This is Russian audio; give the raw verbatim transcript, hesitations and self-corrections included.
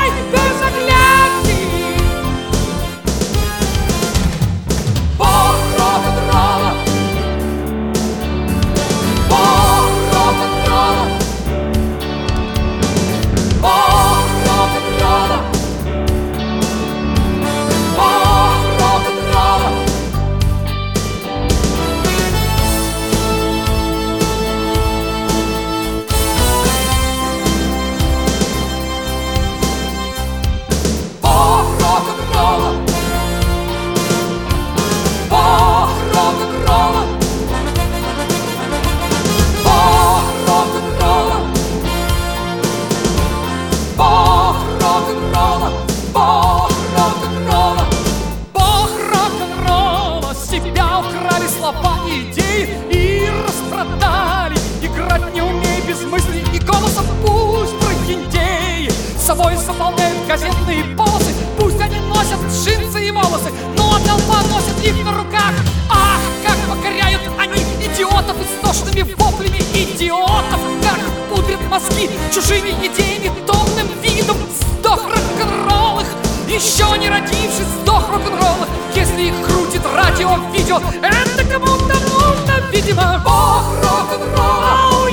без оглядки. Бог рок-н-ролла, Бог рок-н-ролла, Бог рок-н-ролла, Бог рок-н-ролла. Бог рок-н-ролла, Бог рок-н-ролла, Бог рок-н-ролла, Бог рок-н-ролла, Бог рок-н-ролла. Бог рок-н-ролла, с тебя украли слова и идеи и распродали. Играть не умей без мыслей и голоса, пусть прохиндеи собой заполняют газетные полосы. Пусть они носят джинсы и волосы, но толпа носит их на руках. Ах, как покоряют они идиотов истошными воплями идиотов, как пудрят мозги чужими идеями, томным видом. Сдох рок-н-ролл их, еще не родившись, сдох рок-н-ролл их. Если их крутит радио, видео, это кому-то нужно, видимо. Бог рок-н-ролла,